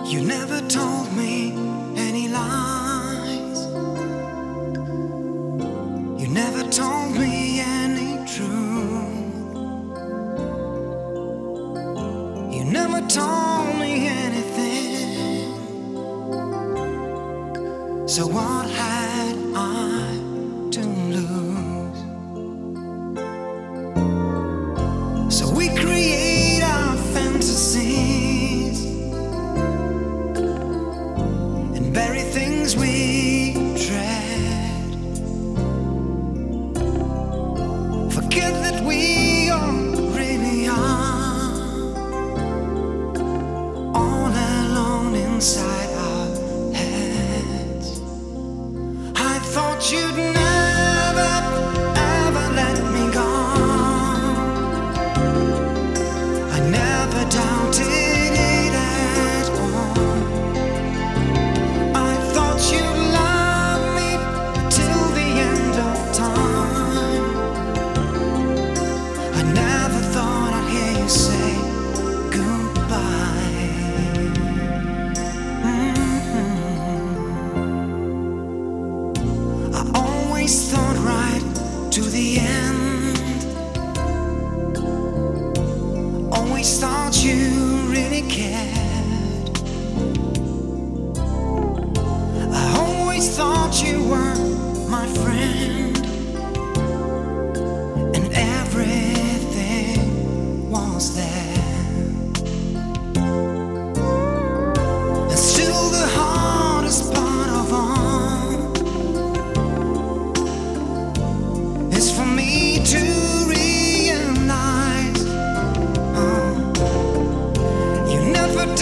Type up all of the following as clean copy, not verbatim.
You never told me any lies. You never told me any truth. You never told me anything. So what had I to lose? So we create our fantasies and bury things we dread. Forget that we are really are all alone inside our heads. I thought you'd never ever let me go. I never doubted it at all. I thought you'd love me till the end of time. I never thought I'd hear you say goodbye. I always thought right to the end. Always thought you really cared. I always thought you were my friend, and everything was there. And still the hardest part of all is for me to realize you never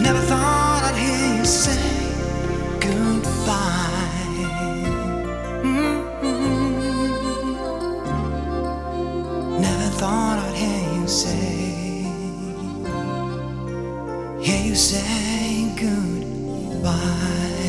Never thought I'd hear you say goodbye. Never thought I'd hear you say goodbye.